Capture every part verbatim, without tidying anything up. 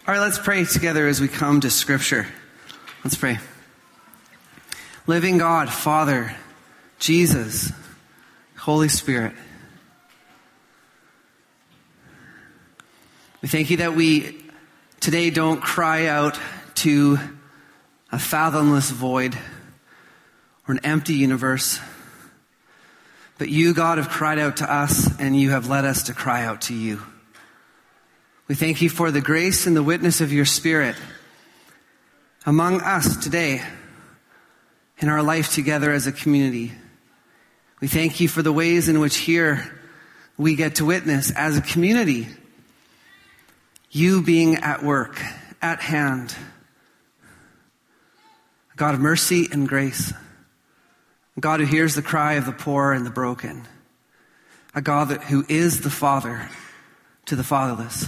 All right, let's pray together as we come to Scripture. Let's pray. Living God, Father, Jesus, Holy Spirit, we thank you that we today don't cry out to a fathomless void or an empty universe, but you, God, have cried out to us and you have led us to cry out to you. We thank you for the grace and the witness of your Spirit among us today in our life together as a community. We thank you for the ways in which here we get to witness as a community you being at work, at hand, a God of mercy and grace, a God who hears the cry of the poor and the broken, a God that, who is the Father to the fatherless.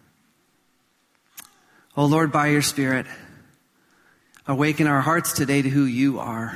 Oh Lord, by your Spirit, awaken our hearts today to who you are.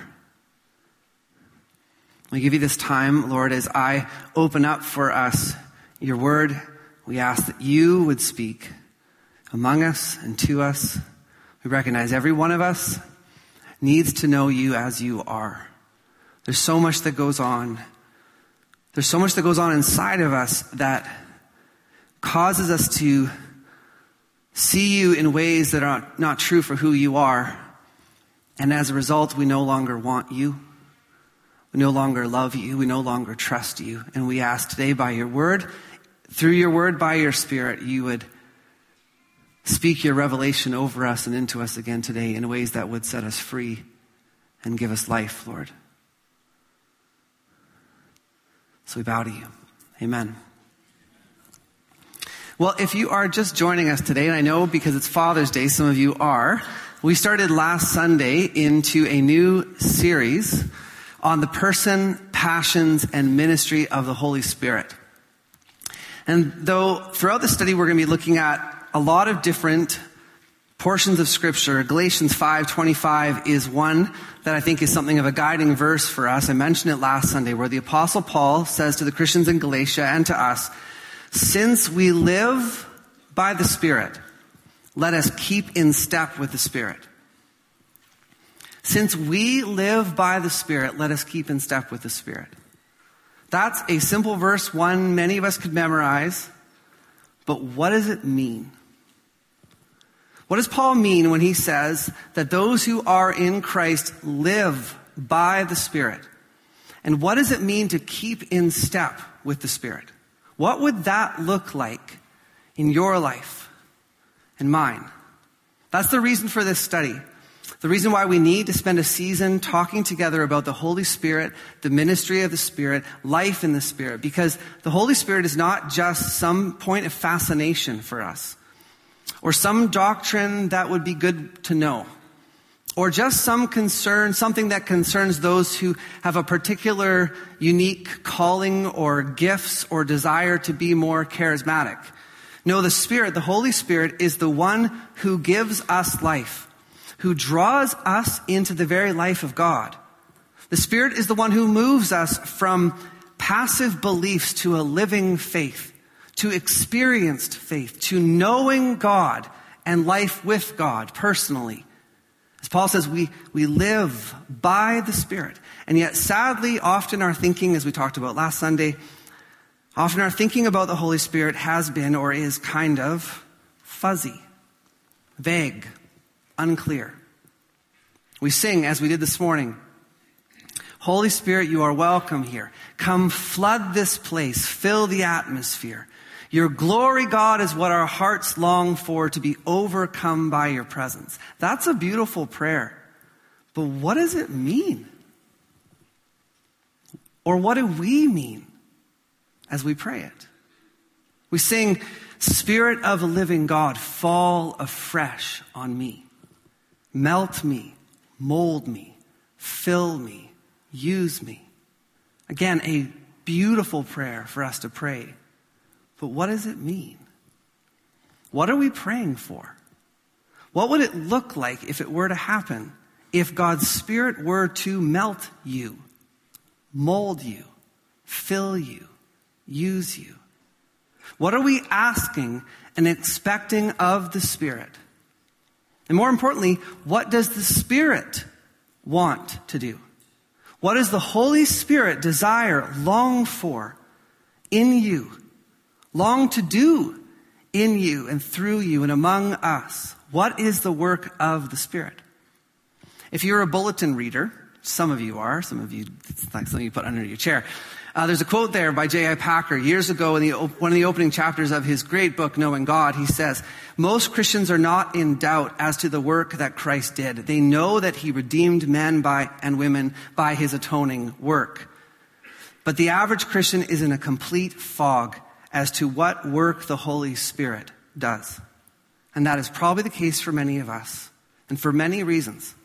We give you this time, Lord, as I open up for us your word. We ask that you would speak among us and to us. We recognize every one of us needs to know you as you are. There's so much that goes on. There's so much that goes on inside of us that causes us to see you in ways that are not true for who you are. And as a result, we no longer want you. We no longer love you. We no longer trust you. And we ask today by your word, through your word, by your Spirit, you would speak your revelation over us and into us again today in ways that would set us free and give us life, Lord. So we bow to you. Amen. Well, if you are just joining us today, and I know because it's Father's Day, some of you are, we started last Sunday into a new series on the person, passions, and ministry of the Holy Spirit. And though throughout the study we're going to be looking at a lot of different portions of Scripture, Galatians five twenty-five is one that I think is something of a guiding verse for us. I mentioned it last Sunday, where the Apostle Paul says to the Christians in Galatia and to us, since we live by the Spirit, let us keep in step with the Spirit. Since we live by the Spirit, let us keep in step with the Spirit. That's a simple verse, one many of us could memorize. But what does it mean? What does Paul mean when he says that those who are in Christ live by the Spirit? And what does it mean to keep in step with the Spirit? What would that look like in your life and mine? That's the reason for this study. The reason why we need to spend a season talking together about the Holy Spirit, the ministry of the Spirit, life in the Spirit. Because the Holy Spirit is not just some point of fascination for us, or some doctrine that would be good to know, or just some concern, something that concerns those who have a particular unique calling or gifts or desire to be more charismatic. No, the Spirit, the Holy Spirit, is the one who gives us life, who draws us into the very life of God. The Spirit is the one who moves us from passive beliefs to a living faith, to experienced faith, to knowing God and life with God personally. As Paul says, we, we live by the Spirit. And yet, sadly, often our thinking, as we talked about last Sunday, often our thinking about the Holy Spirit has been or is kind of fuzzy, vague, unclear. We sing, as we did this morning, Holy Spirit, you are welcome here. Come flood this place, fill the atmosphere. Your glory, God, is what our hearts long for, to be overcome by your presence. That's a beautiful prayer. But what does it mean? Or what do we mean as we pray it? We sing, Spirit of the living God, fall afresh on me. Melt me, mold me, fill me, use me. Again, a beautiful prayer for us to pray. But what does it mean? What are we praying for? What would it look like if it were to happen? If God's Spirit were to melt you, mold you, fill you, use you? What are we asking and expecting of the Spirit? And more importantly, what does the Spirit want to do? What does the Holy Spirit desire, long for in you, long to do in you and through you and among us? What is the work of the Spirit? If you're a bulletin reader, some of you are, some of you, it's like something you put under your chair. Uh, there's a quote there by J I Packer. Years ago in the, one of the opening chapters of his great book, Knowing God, he says, most Christians are not in doubt as to the work that Christ did. They know that he redeemed men by and women by his atoning work. But the average Christian is in a complete fog as to what work the Holy Spirit does. And that is probably the case for many of us, and for many reasons.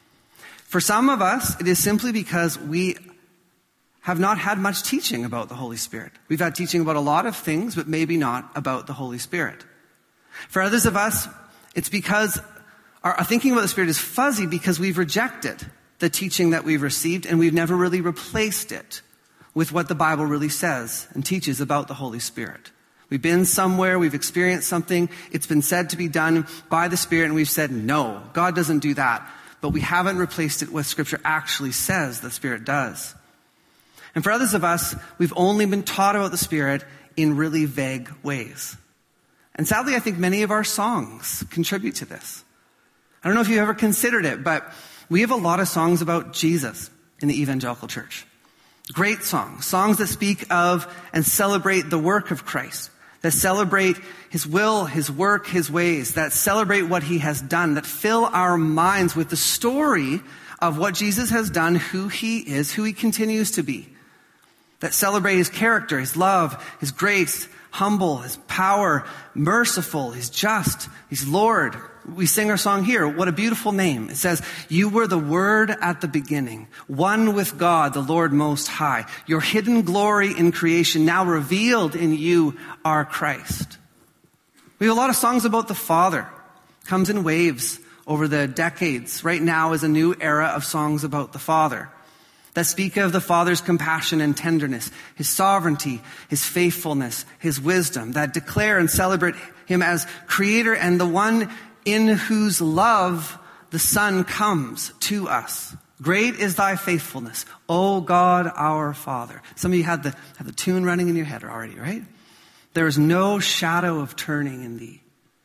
For some of us, it is simply because we have not had much teaching about the Holy Spirit. We've had teaching about a lot of things, but maybe not about the Holy Spirit. For others of us, it's because our thinking about the Spirit is fuzzy because we've rejected the teaching that we've received, and we've never really replaced it with what the Bible really says and teaches about the Holy Spirit. We've been somewhere, we've experienced something, it's been said to be done by the Spirit, and we've said, no, God doesn't do that. But we haven't replaced it with Scripture actually says the Spirit does. And for others of us, we've only been taught about the Spirit in really vague ways. And sadly, I think many of our songs contribute to this. I don't know if you've ever considered it, but we have a lot of songs about Jesus in the evangelical church. Great songs, songs that speak of and celebrate the work of Christ, that celebrate his will, his work, his ways, that celebrate what he has done, that fill our minds with the story of what Jesus has done, who he is, who he continues to be, that celebrate his character, his love, his grace, humble, his power, merciful, he's just, he's Lord. We sing our song here, what a beautiful name. It says, you were the Word at the beginning, one with God, the Lord Most High. Your hidden glory in creation, now revealed in you, are Christ. We have a lot of songs about the Father. Comes in waves over the decades. Right now is a new era of songs about the Father that speak of the Father's compassion and tenderness, his sovereignty, his faithfulness, his wisdom, that declare and celebrate him as creator and the one in whose love the Son comes to us. Great is thy faithfulness, O God our Father. Some of you had the, have the tune running in your head already, right? There is no shadow of turning in thee.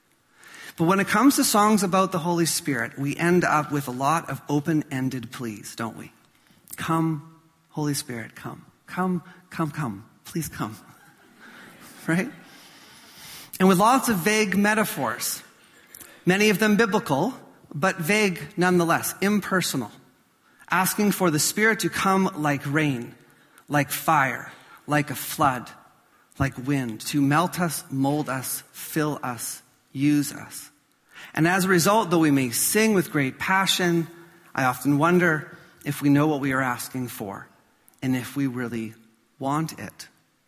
But when it comes to songs about the Holy Spirit, we end up with a lot of open-ended pleas, don't we? Come, Holy Spirit, come. Come, come, come. Please come. Right? And with lots of vague metaphors. Many of them biblical, but vague nonetheless, impersonal. Asking for the Spirit to come like rain, like fire, like a flood, like wind, to melt us, mold us, fill us, use us. And as a result, though we may sing with great passion, I often wonder if we know what we are asking for and if we really want it.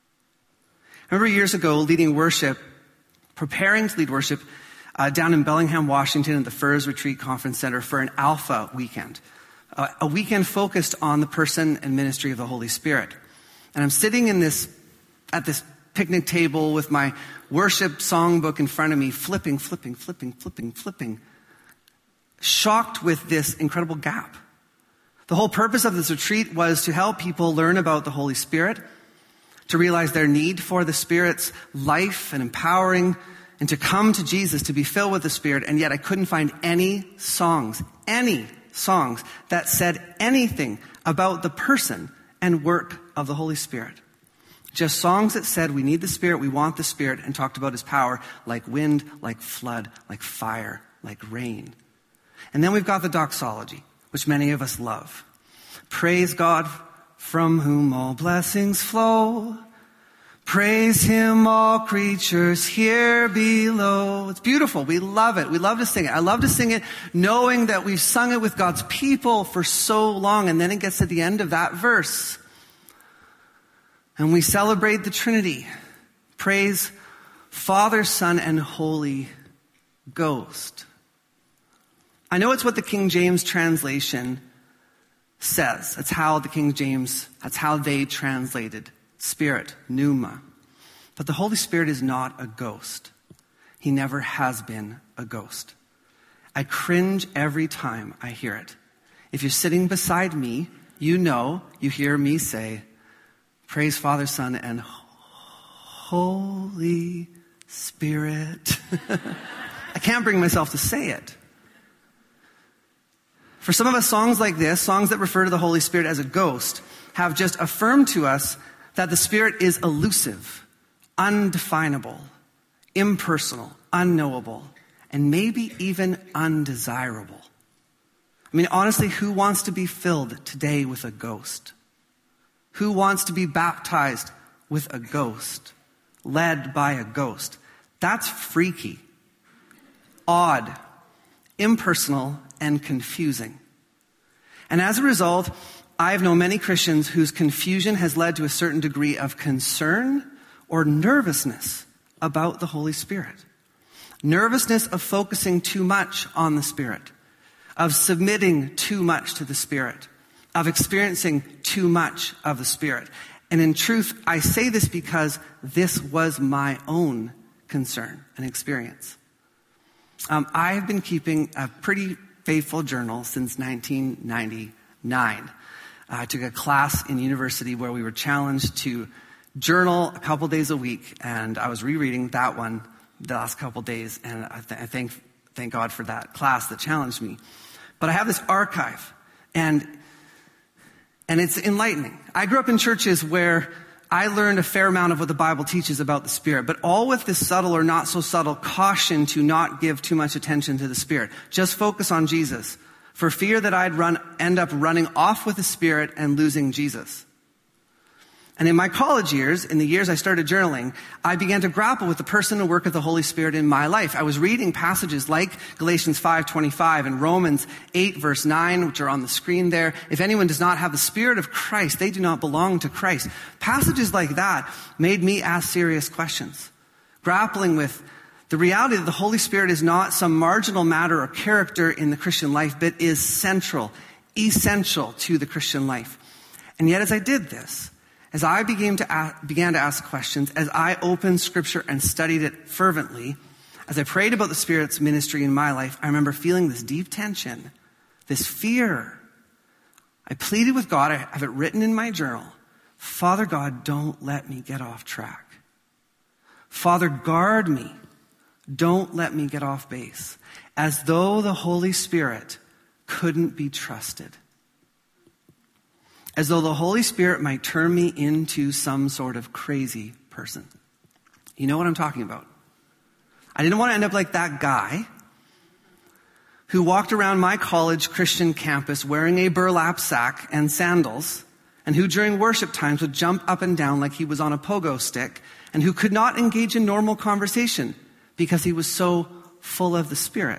I remember years ago leading worship, preparing to lead worship uh, down in Bellingham, Washington at the Furs Retreat Conference Center for an Alpha weekend. Uh, a weekend focused on the person and ministry of the Holy Spirit. And I'm sitting in this, at this picnic table with my worship songbook in front of me, flipping, flipping, flipping, flipping, flipping, shocked with this incredible gap. The whole purpose of this retreat was to help people learn about the Holy Spirit, to realize their need for the Spirit's life and empowering, and to come to Jesus, to be filled with the Spirit. And yet I couldn't find any songs, any songs that said anything about the person and work of the Holy Spirit. Just songs that said we need the Spirit, we want the Spirit, and talked about his power like wind, like flood, like fire, like rain. And then we've got the doxology, which many of us love. Praise God from whom all blessings flow. Praise him, all creatures here below. It's beautiful. We love it. We love to sing it. I love to sing it knowing that we've sung it with God's people for so long. And then it gets to the end of that verse. And we celebrate the Trinity. Praise Father, Son, and Holy Ghost. I know it's what the King James translation says. That's how the King James, that's how they translated Spirit, pneuma. But the Holy Spirit is not a ghost. He never has been a ghost. I cringe every time I hear it. If you're sitting beside me, you know, you hear me say, praise Father, Son, and Holy Spirit. I can't bring myself to say it. For some of us, songs like this, songs that refer to the Holy Spirit as a ghost, have just affirmed to us that the Spirit is elusive, undefinable, impersonal, unknowable, and maybe even undesirable. I mean, honestly, who wants to be filled today with a ghost? Who wants to be baptized with a ghost, led by a ghost? That's freaky, odd, impersonal, and confusing. And as a result, I've known many Christians whose confusion has led to a certain degree of concern or nervousness about the Holy Spirit. Nervousness of focusing too much on the Spirit, of submitting too much to the Spirit, of experiencing too much of the Spirit. And in truth, I say this because this was my own concern and experience. Um, I have been keeping a pretty faithful journal since nineteen ninety-nine. I took a class in university where we were challenged to journal a couple days a week, and I was rereading that one the last couple days, and I, th- I thank thank God for that class that challenged me. But I have this archive, and and it's enlightening. I grew up in churches where I learned a fair amount of what the Bible teaches about the Spirit, but all with this subtle or not so subtle caution to not give too much attention to the Spirit. Just focus on Jesus, for fear that I'd run end up running off with the Spirit and losing Jesus. And in my college years, in the years I started journaling, I began to grapple with the person and work of the Holy Spirit in my life. I was reading passages like Galatians five twenty-five and Romans eight verse nine, which are on the screen there. If anyone does not have the Spirit of Christ, they do not belong to Christ. Passages like that made me ask serious questions, grappling with the reality that the Holy Spirit is not some marginal matter or character in the Christian life, but is central, essential to the Christian life. And yet as I did this, as I began to, ask, began to ask questions, as I opened Scripture and studied it fervently, as I prayed about the Spirit's ministry in my life, I remember feeling this deep tension, this fear. I pleaded with God, I have it written in my journal, Father God, don't let me get off track. Father, guard me. Don't let me get off base. As though the Holy Spirit couldn't be trusted. As though the Holy Spirit might turn me into some sort of crazy person. You know what I'm talking about. I didn't want to end up like that guy who walked around my college Christian campus wearing a burlap sack and sandals, and who during worship times would jump up and down like he was on a pogo stick, and who could not engage in normal conversation because he was so full of the Spirit.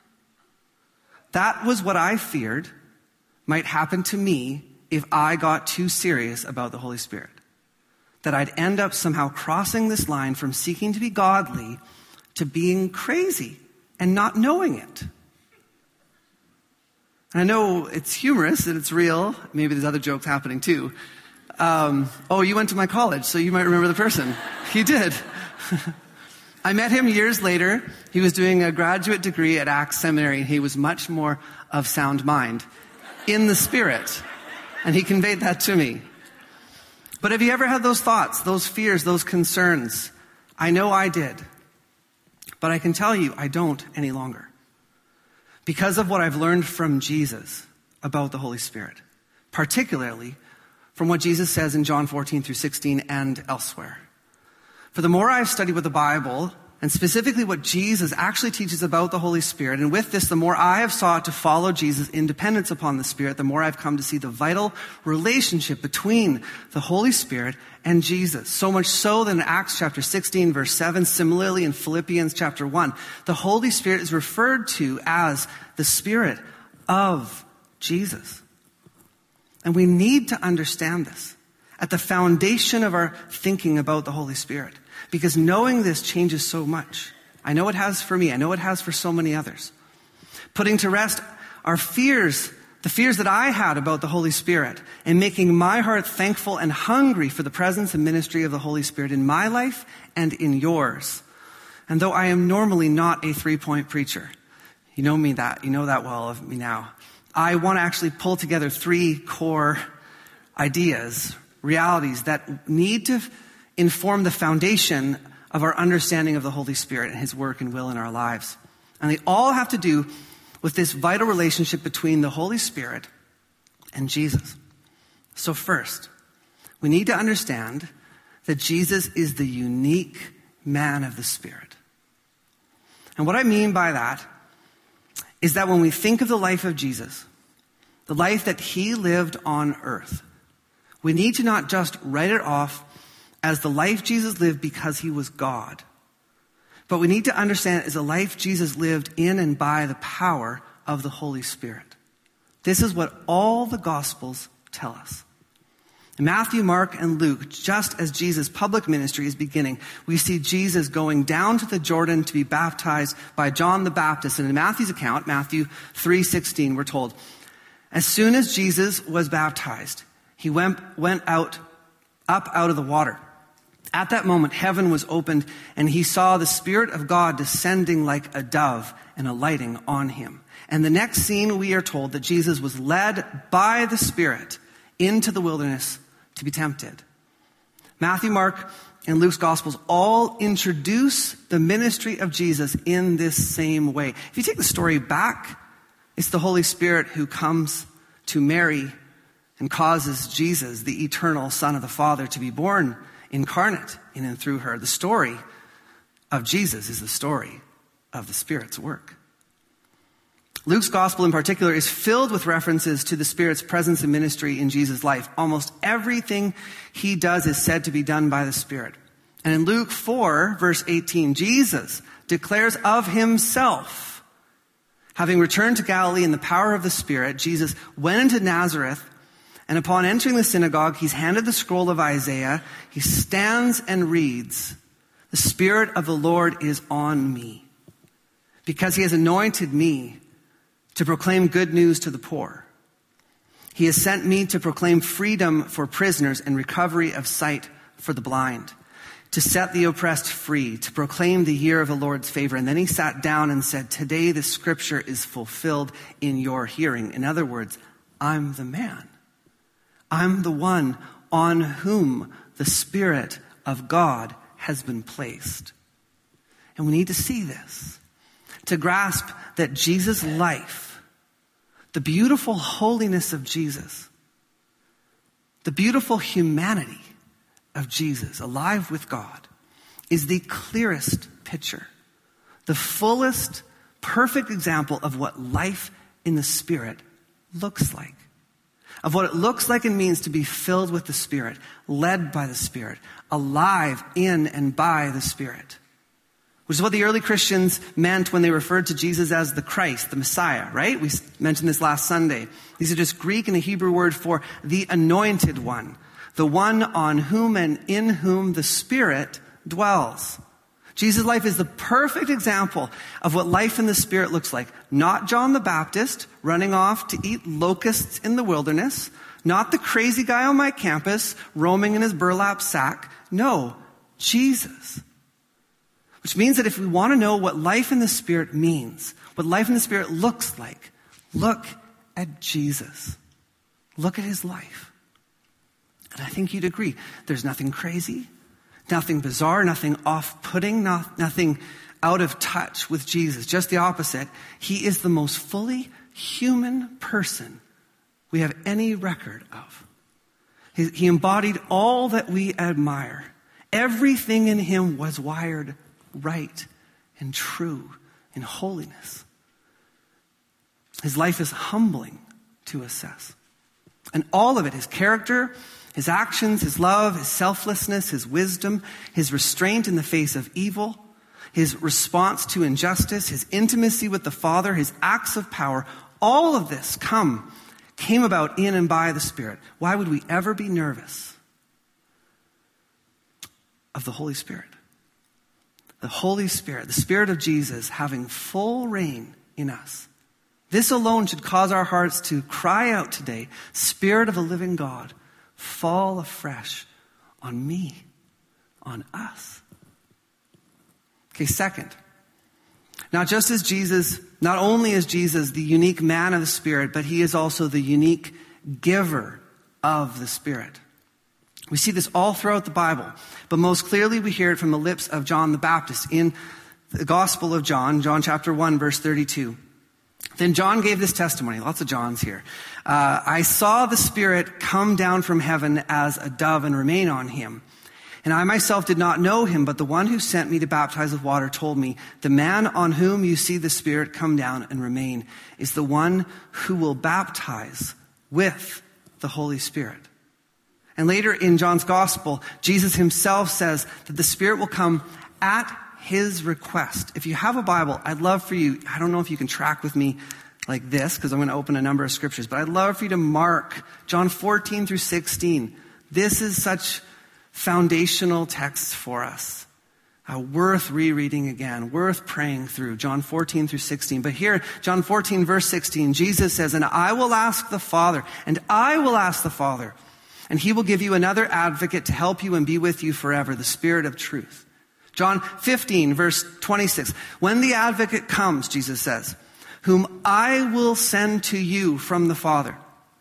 That was what I feared might happen to me if I got too serious about the Holy Spirit. That I'd end up somehow crossing this line from seeking to be godly to being crazy and not knowing it. And I know it's humorous and it's real. Maybe there's other jokes happening too. Um, oh, you went to my college, so you might remember the person. He did. I met him years later. He was doing a graduate degree at Acts Seminary, and he was much more of sound mind in the Spirit. And he conveyed that to me. But have you ever had those thoughts, those fears, those concerns? I know I did. But I can tell you, I don't any longer. Because of what I've learned from Jesus about the Holy Spirit. Particularly from what Jesus says in John fourteen through sixteen and elsewhere. For the more I've studied with the Bible, and specifically what Jesus actually teaches about the Holy Spirit, and with this, the more I have sought to follow Jesus' independence upon the Spirit, the more I've come to see the vital relationship between the Holy Spirit and Jesus. So much so that in Acts chapter sixteen, verse seven, similarly in Philippians chapter one, the Holy Spirit is referred to as the Spirit of Jesus. And we need to understand this at the foundation of our thinking about the Holy Spirit. Because knowing this changes so much. I know it has for me. I know it has for so many others. Putting to rest our fears the fears that I had about the Holy Spirit, and making my heart thankful and hungry for the presence and ministry of the Holy Spirit in my life and in yours. And though I am normally not a three-point preacher, you know me that, you know that well of me now, I want to actually pull together three core ideas, realities that need to inform the foundation of our understanding of the Holy Spirit and his work and will in our lives. And they all have to do with this vital relationship between the Holy Spirit and Jesus. So first, we need to understand that Jesus is the unique man of the Spirit. And what I mean by that is that when we think of the life of Jesus, the life that he lived on earth, we need to not just write it off as the life Jesus lived because he was God. But we need to understand it as a life Jesus lived in and by the power of the Holy Spirit. This is what all the Gospels tell us. In Matthew, Mark, and Luke, just as Jesus' public ministry is beginning, we see Jesus going down to the Jordan to be baptized by John the Baptist. And in Matthew's account, Matthew three sixteen, we're told, as soon as Jesus was baptized, he went, went out, up out of the water. At that moment, heaven was opened, and he saw the Spirit of God descending like a dove and alighting on him. And the next scene, we are told that Jesus was led by the Spirit into the wilderness to be tempted. Matthew, Mark, and Luke's Gospels all introduce the ministry of Jesus in this same way. If you take the story back, it's the Holy Spirit who comes to Mary and causes Jesus, the eternal Son of the Father, to be born incarnate in and through her. The story of Jesus is the story of the Spirit's work. Luke's gospel in particular is filled with references to the Spirit's presence and ministry in Jesus' life. Almost everything he does is said to be done by the Spirit. And in Luke four, verse eighteen, Jesus declares of himself, having returned to Galilee in the power of the Spirit, Jesus went into Nazareth, and upon entering the synagogue, he's handed the scroll of Isaiah. He stands and reads, "The Spirit of the Lord is on me, because he has anointed me to proclaim good news to the poor. He has sent me to proclaim freedom for prisoners and recovery of sight for the blind, to set the oppressed free, to proclaim the year of the Lord's favor." And then he sat down and said, "Today the scripture is fulfilled in your hearing." In other words, I'm the man. I'm the one on whom the Spirit of God has been placed. And we need to see this, to grasp that Jesus' life, the beautiful holiness of Jesus, the beautiful humanity of Jesus, alive with God, is the clearest picture, the fullest, perfect example of what life in the Spirit looks like. Of what it looks like and means to be filled with the Spirit, led by the Spirit, alive in and by the Spirit. Which is what the early Christians meant when they referred to Jesus as the Christ, the Messiah, right? We mentioned this last Sunday. These are just Greek and a Hebrew word for the anointed one, the one on whom and in whom the Spirit dwells. Jesus' life is the perfect example of what life in the Spirit looks like. Not John the Baptist running off to eat locusts in the wilderness. Not the crazy guy on my campus roaming in his burlap sack. No, Jesus. Which means that if we want to know what life in the Spirit means, what life in the Spirit looks like, look at Jesus. Look at his life. And I think you'd agree, there's nothing crazy, nothing bizarre, nothing off-putting, not, nothing out of touch with Jesus. Just the opposite. He is the most fully human person we have any record of. He, he embodied all that we admire. Everything in him was wired right and true in holiness. His life is humbling to assess. And all of it, his character, his actions, his love, his selflessness, his wisdom, his restraint in the face of evil, his response to injustice, his intimacy with the Father, his acts of power, all of this come, came about in and by the Spirit. Why would we ever be nervous of the Holy Spirit? The Holy Spirit, the Spirit of Jesus having full reign in us This alone should cause our hearts to cry out today, Spirit of the living God, fall afresh on me, on us. Okay, second. Now, just as Jesus, not only is Jesus the unique man of the Spirit, but he is also the unique giver of the Spirit. We see this all throughout the Bible, but most clearly we hear it from the lips of John the Baptist in the Gospel of John, John chapter one, verse thirty-two. Then John gave this testimony, lots of Johns here. Uh, I saw the Spirit come down from heaven as a dove and remain on him. And I myself did not know him, but the one who sent me to baptize with water told me, the man on whom you see the Spirit come down and remain is the one who will baptize with the Holy Spirit. And later in John's Gospel, Jesus himself says that the Spirit will come at his request. If you have a Bible, I'd love for you, I don't know if you can track with me like this, because I'm going to open a number of scriptures, but I'd love for you to mark John fourteen through sixteen. This is such foundational texts for us. Uh, worth rereading again, worth praying through, John fourteen through sixteen. But here, John fourteen, verse sixteen, Jesus says, and I will ask the Father, and I will ask the Father, and he will give you another advocate to help you and be with you forever, the Spirit of truth. John fifteen, verse twenty-six, when the advocate comes, Jesus says, whom I will send to you from the Father.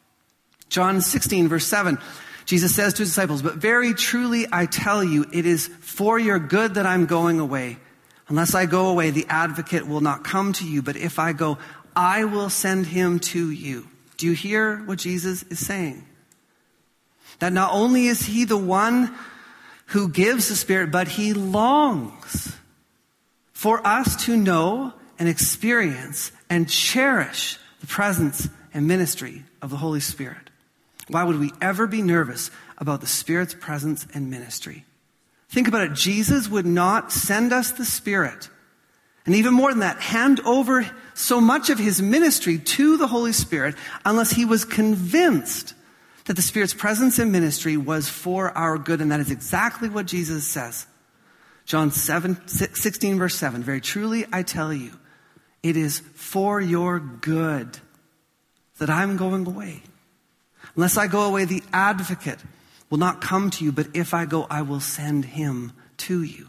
John sixteen, verse seven, Jesus says to his disciples, but very truly I tell you, it is for your good that I'm going away. Unless I go away, the advocate will not come to you, but if I go, I will send him to you. Do you hear what Jesus is saying? That not only is he the one who gives the Spirit, but he longs for us to know and experience and cherish the presence and ministry of the Holy Spirit. Why would we ever be nervous about the Spirit's presence and ministry? Think about it. Jesus would not send us the Spirit, and even more than that, hand over so much of his ministry to the Holy Spirit unless he was convinced that the Spirit's presence and ministry was for our good, and that is exactly what Jesus says. John seven, sixteen, verse seven, very truly I tell you, it is for your good that I'm going away. Unless I go away, the advocate will not come to you, but if I go, I will send him to you.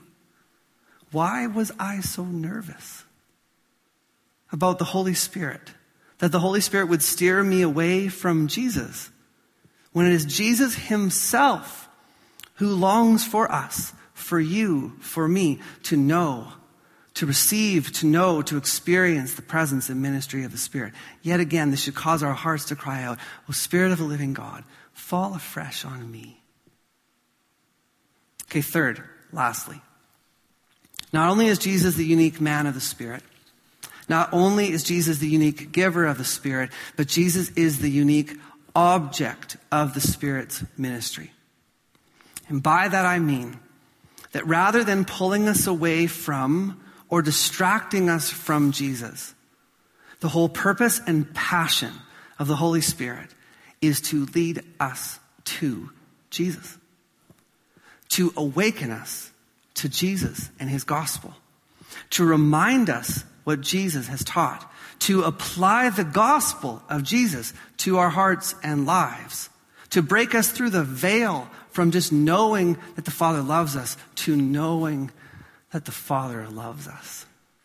Why was I so nervous about the Holy Spirit? That the Holy Spirit would steer me away from Jesus? When it is Jesus himself who longs for us, for you, for me, to know, to receive, to know, to experience the presence and ministry of the Spirit. Yet again, this should cause our hearts to cry out, O Spirit of the living God, fall afresh on me. Okay, third, lastly. Not only is Jesus the unique man of the Spirit, not only is Jesus the unique giver of the Spirit, but Jesus is the unique object of the Spirit's ministry. And by that I mean that rather than pulling us away from or distracting us from Jesus, the whole purpose and passion of the Holy Spirit is to lead us to Jesus, to awaken us to Jesus and his gospel, to remind us what Jesus has taught, to apply the gospel of Jesus to our hearts and lives, to break us through the veil from just knowing that the Father loves us to knowing that the Father loves us.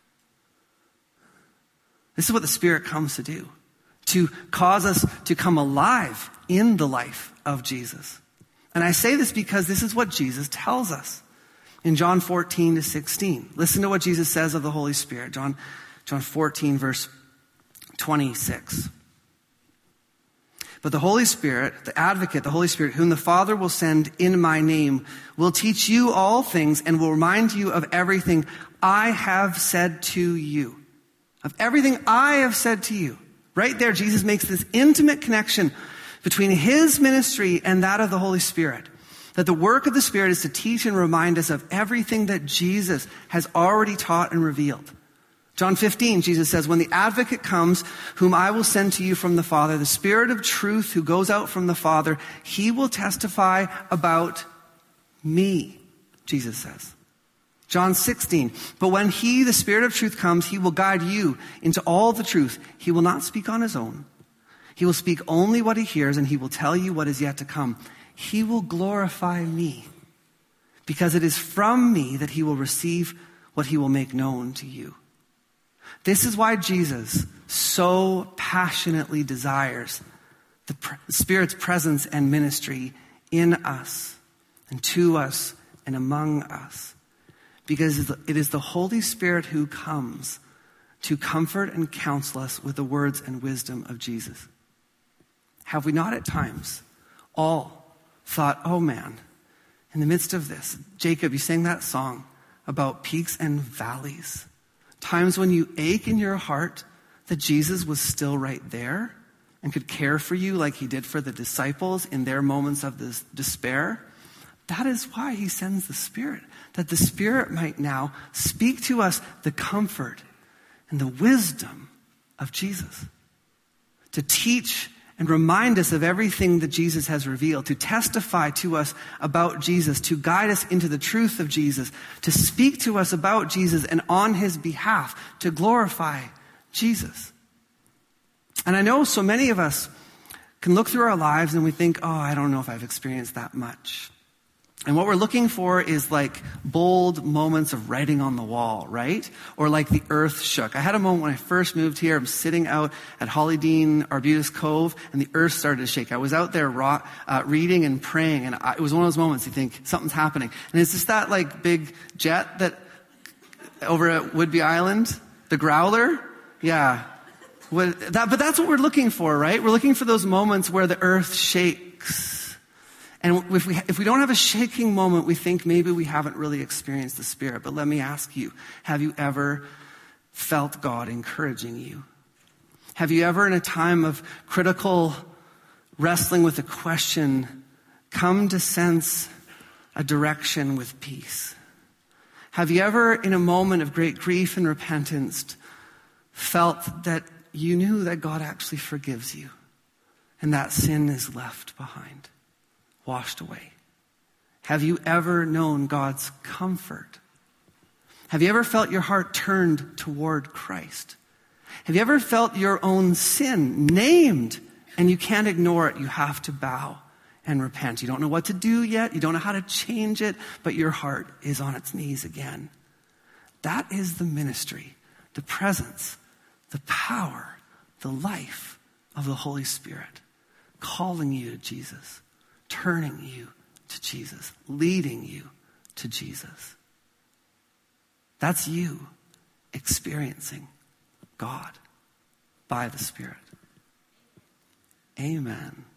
This is what the Spirit comes to do, to cause us to come alive in the life of Jesus. And I say this because this is what Jesus tells us in John fourteen to sixteen. Listen to what Jesus says of the Holy Spirit. John, John fourteen, verse twenty-six. But the Holy Spirit, the advocate, the Holy Spirit, whom the Father will send in my name, will teach you all things and will remind you of everything I have said to you. Of everything I have said to you. Right there, Jesus makes this intimate connection between his ministry and that of the Holy Spirit. That the work of the Spirit is to teach and remind us of everything that Jesus has already taught and revealed. John fifteen, Jesus says, when the advocate comes, whom I will send to you from the Father, the Spirit of truth who goes out from the Father, he will testify about me, Jesus says. John sixteen, but when he, the Spirit of truth, comes, he will guide you into all the truth. He will not speak on his own. He will speak only what he hears, and he will tell you what is yet to come. He will glorify me, because it is from me that he will receive what he will make known to you. This is why Jesus so passionately desires the Spirit's presence and ministry in us and to us and among us. Because it is the Holy Spirit who comes to comfort and counsel us with the words and wisdom of Jesus. Have we not at times all thought, oh man, in the midst of this, Jacob, you sang that song about peaks and valleys. Times when you ache in your heart that Jesus was still right there and could care for you like he did for the disciples in their moments of this despair. That is why he sends the Spirit, that the Spirit might now speak to us the comfort and the wisdom of Jesus, to teach and remind us of everything that Jesus has revealed, to testify to us about Jesus, to guide us into the truth of Jesus, to speak to us about Jesus and on his behalf, to glorify Jesus. And I know so many of us can look through our lives and we think, oh, I don't know if I've experienced that much. And what we're looking for is like bold moments of writing on the wall, right? Or like the earth shook. I had a moment when I first moved here. I'm sitting out at Hollydean, Arbutus Cove, and the earth started to shake. I was out there raw, uh, reading and praying, and I, it was one of those moments you think something's happening. And it's just that like big jet that over at Whidbey Island, the growler, yeah. What, that, but that's what we're looking for, right? We're looking for those moments where the earth shakes. And if we, if we don't have a shaking moment, we think maybe we haven't really experienced the Spirit. But let me ask you, have you ever felt God encouraging you? Have you ever, in a time of critical wrestling with a question, come to sense a direction with peace? Have you ever, in a moment of great grief and repentance, felt that you knew that God actually forgives you and that sin is left behind? Washed away? Have you ever known God's comfort? Have you ever felt your heart turned toward Christ? Have you ever felt your own sin named and you can't ignore it? You have to bow and repent. You don't know what to do yet. You don't know how to change it, but your heart is on its knees again. That is the ministry, the presence, the power, the life of the Holy Spirit, calling you to Jesus, turning you to Jesus, leading you to Jesus. That's you experiencing God by the Spirit. Amen.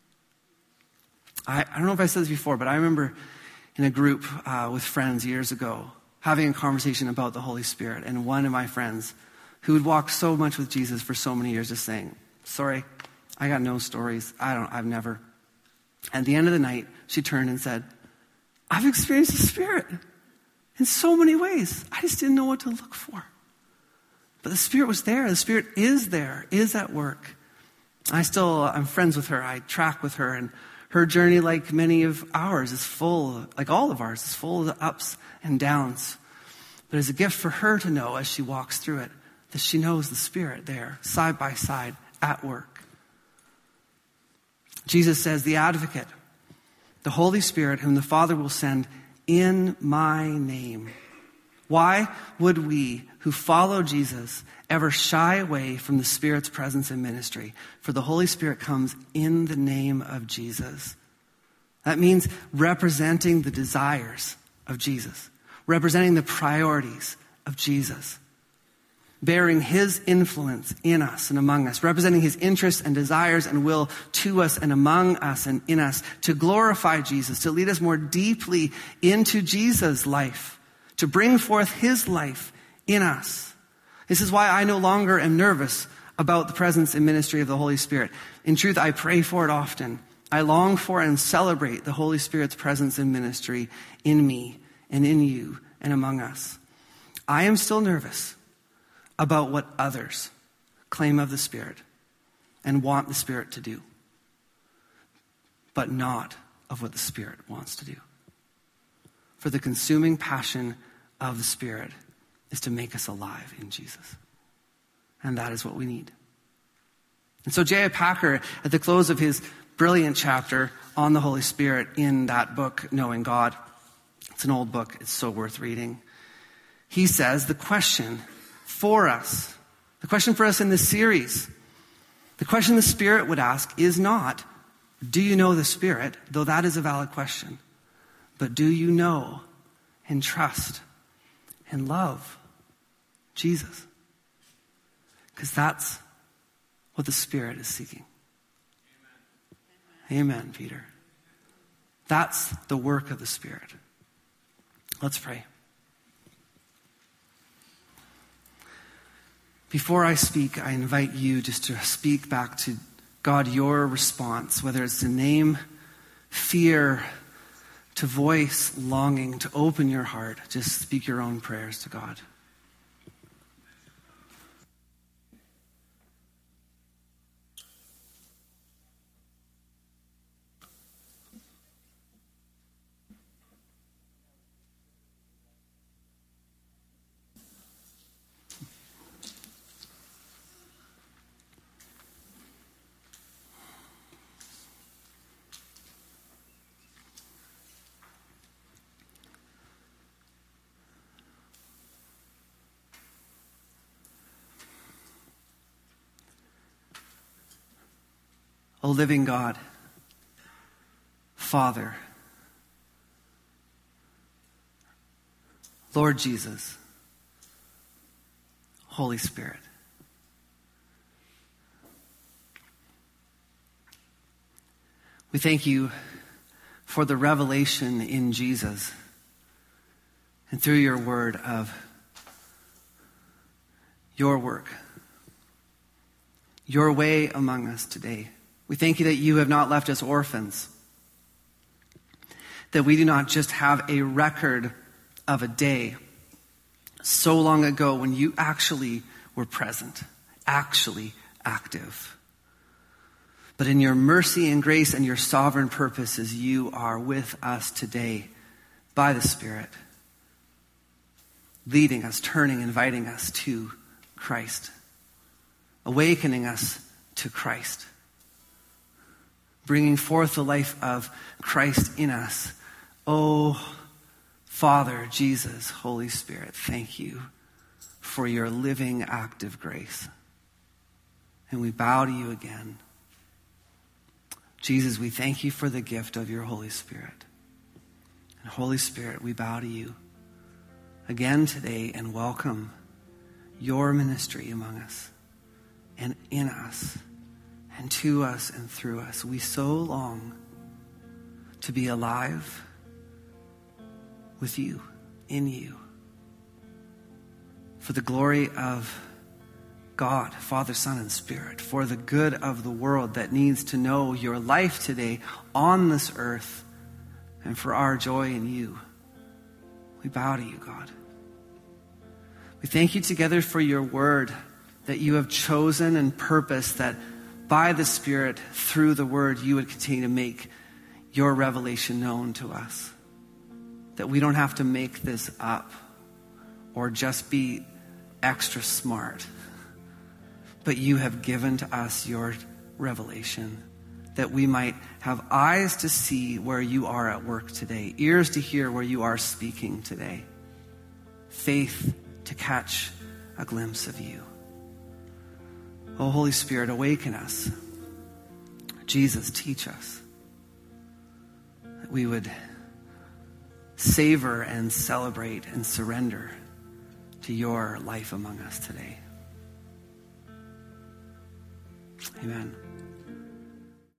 I, I don't know if I said this before, but I remember in a group uh, with friends years ago having a conversation about the Holy Spirit, and one of my friends who had walked so much with Jesus for so many years just saying, sorry, I got no stories. I don't, I've never. At the end of the night, she turned and said, I've experienced the Spirit in so many ways. I just didn't know what to look for. But the Spirit was there. The Spirit is there, is at work. I still, I'm friends with her. I track with her. And her journey, like many of ours, is full, like all of ours, is full of the ups and downs. But it's a gift for her to know as she walks through it, that she knows the Spirit there, side by side, at work. Jesus says, the advocate, the Holy Spirit, whom the Father will send in my name. Why would we who follow Jesus ever shy away from the Spirit's presence and ministry? For the Holy Spirit comes in the name of Jesus. That means representing the desires of Jesus, representing the priorities of Jesus, bearing his influence in us and among us, representing his interests and desires and will to us and among us and in us, to glorify Jesus, to lead us more deeply into Jesus' life, to bring forth his life in us. This is why I no longer am nervous about the presence and ministry of the Holy Spirit. In truth, I pray for it often. I long for and celebrate the Holy Spirit's presence and ministry in me and in you and among us. I am still nervous about what others claim of the Spirit and want the Spirit to do, but not of what the Spirit wants to do. For the consuming passion of the Spirit is to make us alive in Jesus. And that is what we need. And so J I. Packer, at the close of his brilliant chapter on the Holy Spirit in that book, Knowing God, it's an old book, it's so worth reading. He says the question for us, the question for us in this series, the question the Spirit would ask is not, do you know the Spirit? Though that is a valid question. But do you know and trust and love Jesus? Because that's what the Spirit is seeking. Amen. Amen, Peter. That's the work of the Spirit. Let's pray. Before I speak, I invite you just to speak back to God your response, whether it's to name fear, to voice longing, to open your heart. Just speak your own prayers to God. O living God, Father, Lord Jesus, Holy Spirit, we thank you for the revelation in Jesus and through your word of your work, your way among us today. We thank you that you have not left us orphans, that we do not just have a record of a day so long ago when you actually were present, actually active. But in your mercy and grace and your sovereign purposes, you are with us today by the Spirit, leading us, turning, inviting us to Christ, awakening us to Christ, bringing forth the life of Christ in us. Oh, Father, Jesus, Holy Spirit, thank you for your living, active grace. And we bow to you again. Jesus, we thank you for the gift of your Holy Spirit. And Holy Spirit, we bow to you again today and welcome your ministry among us and in us and to us and through us. We so long to be alive with you, in you, for the glory of God, Father, Son, and Spirit, for the good of the world that needs to know your life today on this earth, and for our joy in you. We bow to you, God. We thank you together for your word that you have chosen and purposed that by the Spirit, through the word, you would continue to make your revelation known to us. That we don't have to make this up or just be extra smart. But you have given to us your revelation that we might have eyes to see where you are at work today, ears to hear where you are speaking today, faith to catch a glimpse of you. Oh, Holy Spirit, awaken us. Jesus, teach us. That we would savor and celebrate and surrender to your life among us today. Amen.